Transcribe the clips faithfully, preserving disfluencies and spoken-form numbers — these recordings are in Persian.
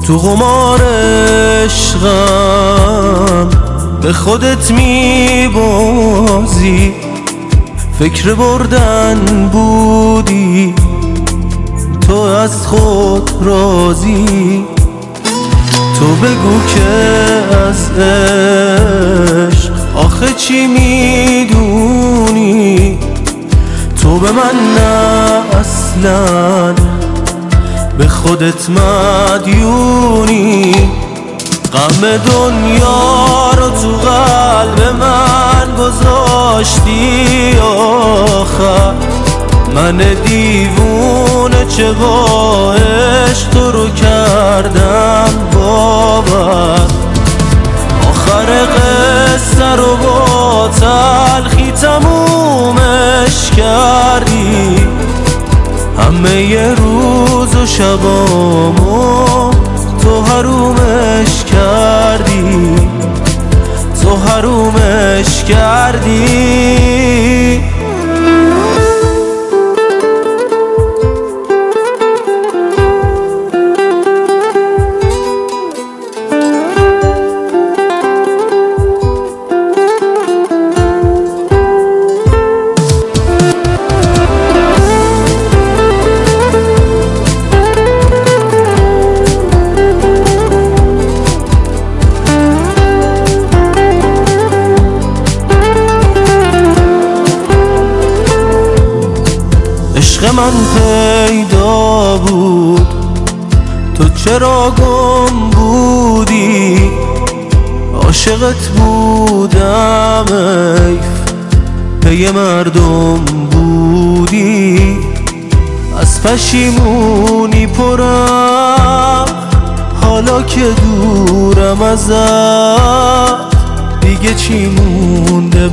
تو قمار عشقم به خودت میبازی، فکر بردن بودی تو از خود راضی. تو بگو که از عشق آخه چی میدونی؟ تو به من نه اصلا به خودت مدیونی. غم دنیا رو تو قلب من گذاشتی آخر، من دیوونه چه با عشق تو رو کردم باور. آخر قصه رو با تلخی تمومش کردی، همه ی روز و شبامو تو حرومش کردی، تو حرومش کردی. عشق من پیدا بود تو چرا گم بودی؟ عاشقت بودم ایف پی مردم بودی. از پشیمونی پرم حالا که دورم ازت، دیگه چی مونده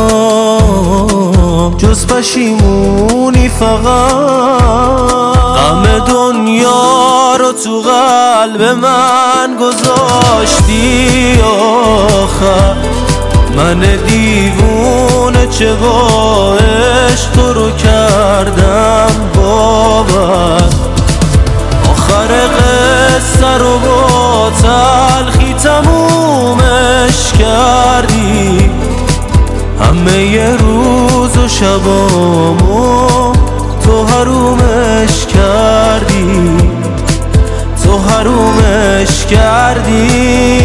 برام جز پشیمونی فقط. غم دنیا رو تو قلب من گذاشتی آخر، من دیوونه چه با عشق تو رو کردم باور. آخر قصه رو با تلخی تمومش کردی، همه ی روز و شبامو تو حرومش کردی، تو حرومش کردی.